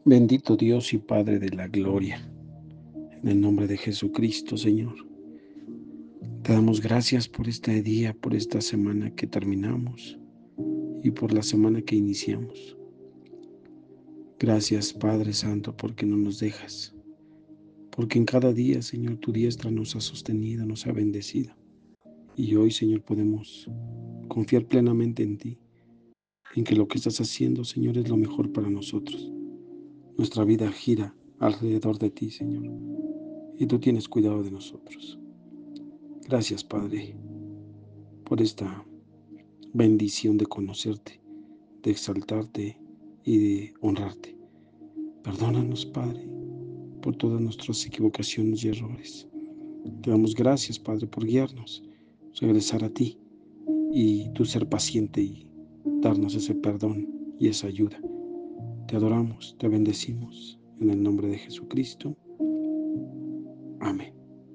Bendito Dios y Padre de la gloria, en el nombre de Jesucristo, Señor. Te damos gracias por este día, por esta semana que terminamos y por la semana que iniciamos. Gracias, Padre Santo, porque no nos dejas, porque en cada día, Señor, tu diestra nos ha sostenido, nos ha bendecido. Y hoy, Señor, podemos confiar plenamente en ti, en que lo que estás haciendo, Señor, es lo mejor para nosotros. Nuestra vida gira alrededor de ti, Señor, y tú tienes cuidado de nosotros. Gracias, Padre, por esta bendición de conocerte, de exaltarte y de honrarte. Perdónanos, Padre, por todas nuestras equivocaciones y errores. Te damos gracias, Padre, por guiarnos, regresar a ti y tú ser paciente y darnos ese perdón y esa ayuda. Te adoramos, te bendecimos en el nombre de Jesucristo. Amén.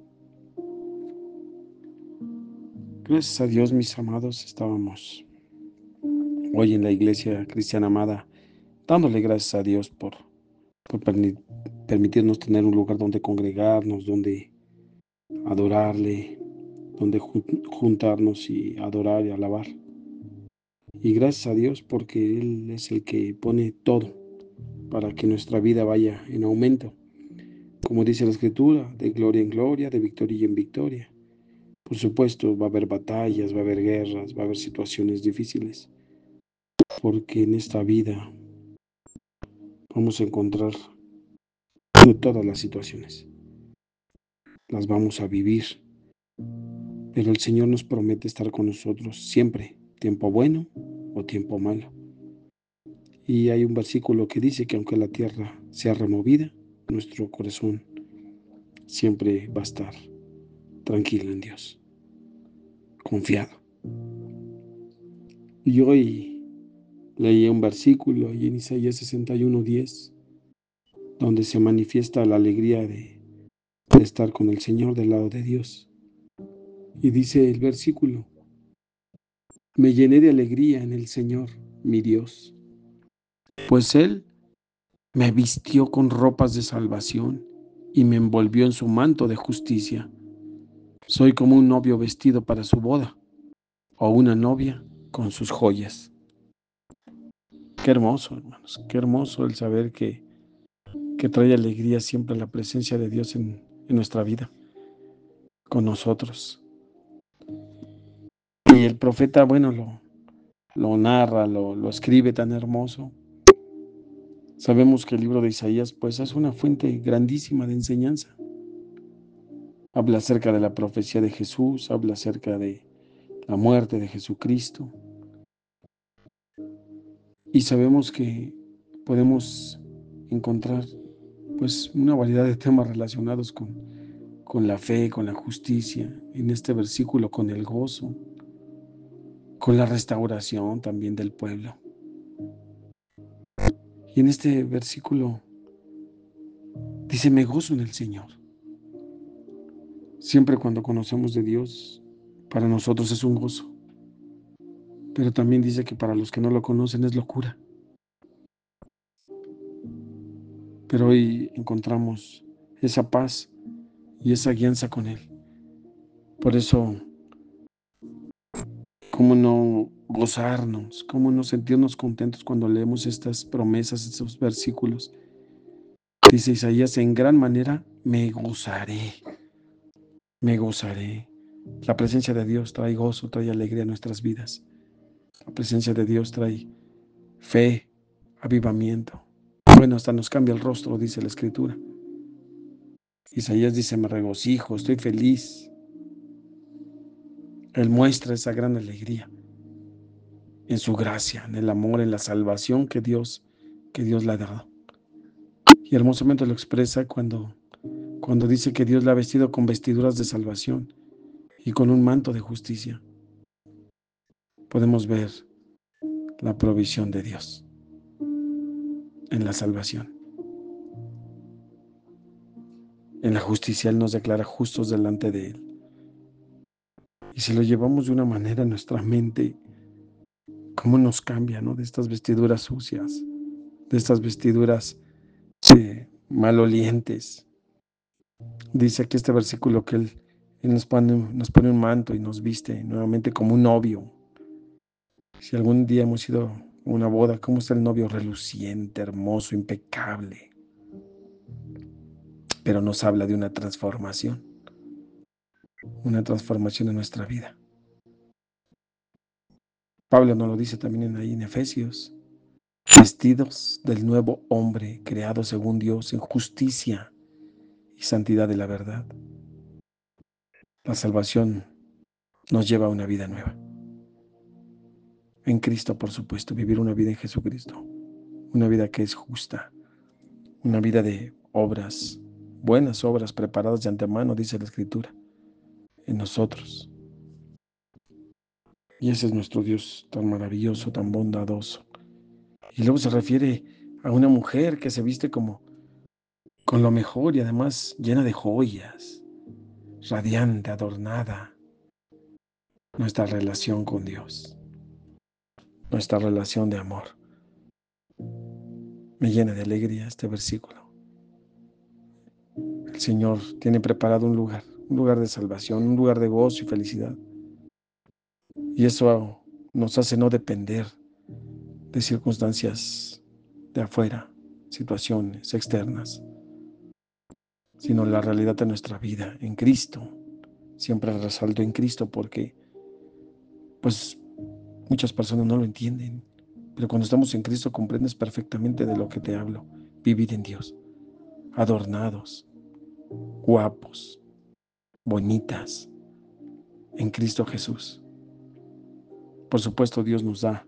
Gracias a Dios, mis amados, estábamos hoy en la Iglesia Cristiana Amada dándole gracias a Dios por permitirnos tener un lugar donde congregarnos, donde adorarle, donde juntarnos y adorar y alabar. Y gracias a Dios porque Él es el que pone todo para que nuestra vida vaya en aumento. Como dice la Escritura, de gloria en gloria, de victoria en victoria. Por supuesto, va a haber batallas, va a haber guerras, va a haber situaciones difíciles, porque en esta vida vamos a encontrar todas las situaciones. Las vamos a vivir, pero el Señor nos promete estar con nosotros siempre, tiempo bueno o tiempo malo. Y hay un versículo que dice que aunque la tierra sea removida, nuestro corazón siempre va a estar tranquilo en Dios, confiado. Y hoy leí un versículo ahí en Isaías 61:10, donde se manifiesta la alegría de estar con el Señor del lado de Dios. Y dice el versículo: me llené de alegría en el Señor, mi Dios, pues Él me vistió con ropas de salvación y me envolvió en su manto de justicia. Soy como un novio vestido para su boda, o una novia con sus joyas. Qué hermoso, hermanos, qué hermoso el saber que trae alegría siempre la presencia de Dios en nuestra vida, con nosotros. Y el profeta, bueno, lo narra, lo escribe tan hermoso. Sabemos que el libro de Isaías, pues, es una fuente grandísima de enseñanza. Habla acerca de la profecía de Jesús, habla acerca de la muerte de Jesucristo. Y sabemos que podemos encontrar, pues, una variedad de temas relacionados con la fe, con la justicia, en este versículo, con el gozo, con la restauración también del pueblo. Y en este versículo dice: me gozo en el Señor. Siempre cuando conocemos de Dios, para nosotros es un gozo. Pero también dice que para los que no lo conocen es locura. Pero hoy encontramos esa paz y esa guianza con Él. Por eso, ¿cómo no gozarnos? ¿Cómo no sentirnos contentos cuando leemos estas promesas, estos versículos? Dice Isaías: en gran manera me gozaré, me gozaré. La presencia de Dios trae gozo, trae alegría a nuestras vidas. La presencia de Dios trae fe, avivamiento. Bueno, hasta nos cambia el rostro, dice la Escritura. Isaías dice: me regocijo, estoy feliz. Él muestra esa gran alegría en su gracia, en el amor, en la salvación que Dios le ha dado. Y hermosamente lo expresa cuando dice que Dios le ha vestido con vestiduras de salvación y con un manto de justicia. Podemos ver la provisión de Dios en la salvación. En la justicia Él nos declara justos delante de Él. Y si lo llevamos de una manera en nuestra mente, ¿cómo nos cambia, ¿no? De estas vestiduras sucias, de estas vestiduras malolientes. Dice aquí este versículo que Él nos pone un manto y nos viste nuevamente como un novio. Si algún día hemos ido a una boda, ¿cómo está el novio? Reluciente, hermoso, impecable. Pero nos habla de una transformación en nuestra vida. Pablo nos lo dice también ahí en Efesios. Vestidos del nuevo hombre, creado según Dios en justicia y santidad de la verdad. La salvación nos lleva a una vida nueva. En Cristo, por supuesto, vivir una vida en Jesucristo. Una vida que es justa. Una vida de obras, buenas obras preparadas de antemano, dice la Escritura, en nosotros. Y ese es nuestro Dios tan maravilloso, tan bondadoso. Y luego se refiere a una mujer que se viste como con lo mejor y además llena de joyas, radiante, adornada. Nuestra relación con Dios, nuestra relación de amor. Me llena de alegría este versículo. El Señor tiene preparado un lugar de salvación, un lugar de gozo y felicidad. Y eso nos hace no depender de circunstancias de afuera, situaciones externas, sino la realidad de nuestra vida en Cristo. Siempre resalto en Cristo porque, pues, muchas personas no lo entienden, pero cuando estamos en Cristo comprendes perfectamente de lo que te hablo. Vivir en Dios, adornados, guapos, bonitas, en Cristo Jesús. Por supuesto, Dios nos da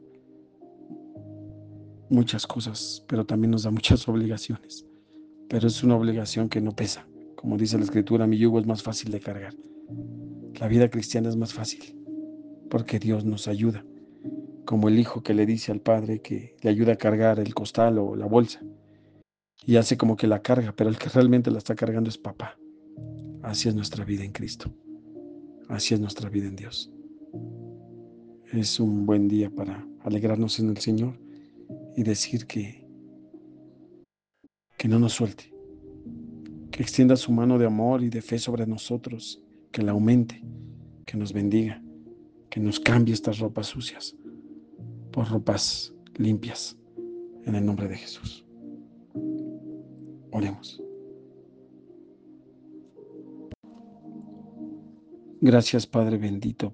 muchas cosas, pero también nos da muchas obligaciones. Pero es una obligación que no pesa. Como dice la Escritura, mi yugo es más fácil de cargar. La vida cristiana es más fácil, porque Dios nos ayuda. Como el hijo que le dice al padre que le ayuda a cargar el costal o la bolsa. Y hace como que la carga, pero el que realmente la está cargando es papá. Así es nuestra vida en Cristo. Así es nuestra vida en Dios. Es un buen día para alegrarnos en el Señor y decir que no nos suelte, que extienda su mano de amor y de fe sobre nosotros, que la aumente, que nos bendiga, que nos cambie estas ropas sucias por ropas limpias, en el nombre de Jesús. Oremos. Gracias, Padre bendito,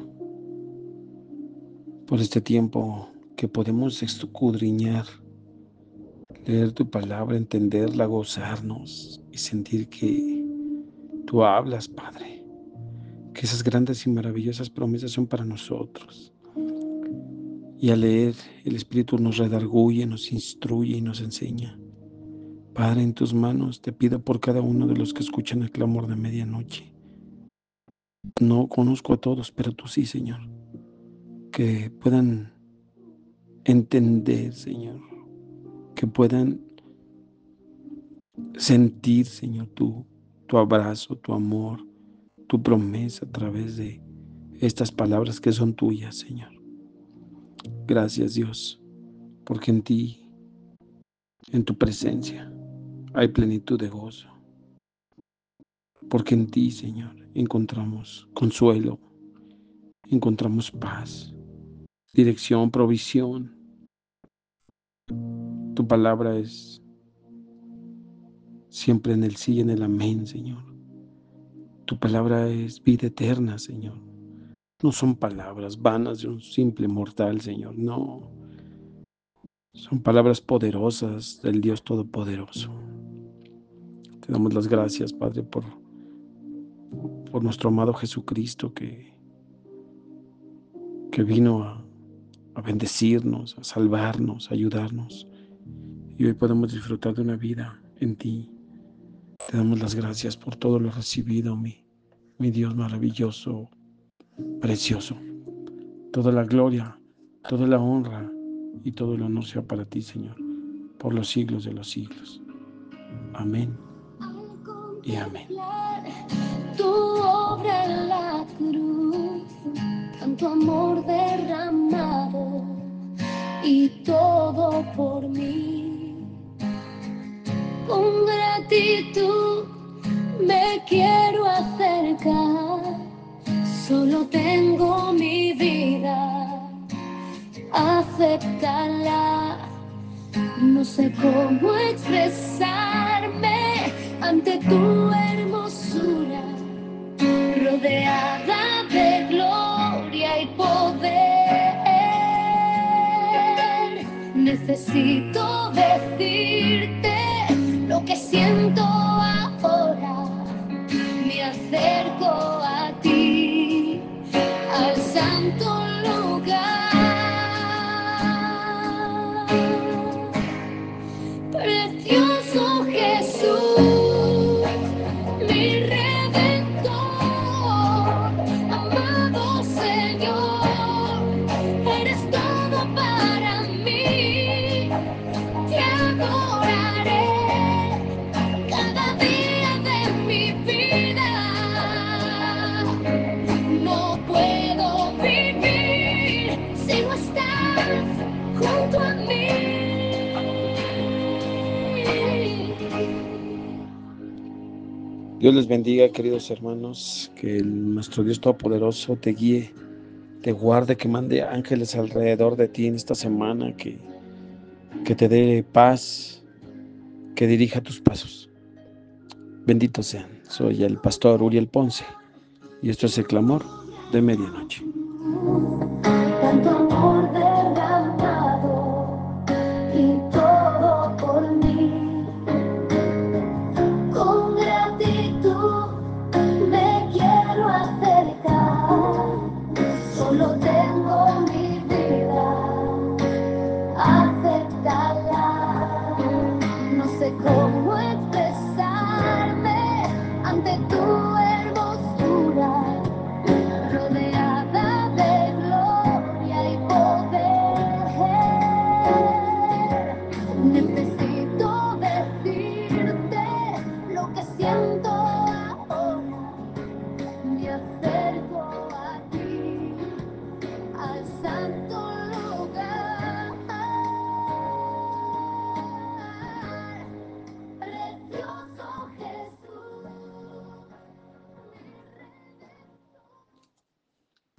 por este tiempo que podemos escudriñar, leer tu palabra, entenderla, gozarnos y sentir que tú hablas, Padre, que esas grandes y maravillosas promesas son para nosotros. Y al leer, el Espíritu nos redarguye, nos instruye y nos enseña. Padre, en tus manos te pido por cada uno de los que escuchan el clamor de medianoche. No conozco a todos, pero tú sí, Señor. Que puedan entender, Señor. Que puedan sentir, Señor, tu abrazo, tu amor, tu promesa a través de estas palabras que son tuyas, Señor. Gracias, Dios, porque en ti, en tu presencia, hay plenitud de gozo. Porque en ti, Señor, encontramos consuelo, encontramos paz, dirección, provisión. Tu palabra es siempre en el sí y en el amén, Señor. Tu palabra es vida eterna, Señor. No son palabras vanas de un simple mortal, Señor, no. Son palabras poderosas del Dios Todopoderoso. Te damos las gracias, Padre, por nuestro amado Jesucristo que vino a bendecirnos, a salvarnos, a ayudarnos. Y hoy podemos disfrutar de una vida en ti. Te damos las gracias por todo lo recibido, mi Dios maravilloso, precioso. Toda la gloria, toda la honra y todo el honor sea para ti, Señor, por los siglos de los siglos. Amén y amén. Tu obra en la cruz, tanto amor derramado y todo por mí. Solo tengo mi vida, aceptarla. No sé cómo expresarme ante tu hermosura, rodeada de gloria y poder. Necesito decirte lo que siento ahora. Me acerco a ti, al santo lugar. Precioso Jesús, mi Redentor, amado Señor, eres todo para mí. Te adoraré cada día de mi vida. No puedo vivir si no estás junto a mí. Dios les bendiga, queridos hermanos, que nuestro Dios Todopoderoso te guíe, te guarde, que mande ángeles alrededor de ti en esta semana, que te dé paz, que dirija tus pasos. Benditos sean. Soy el pastor Uriel Ponce y esto es el clamor de medianoche. Tanto amor.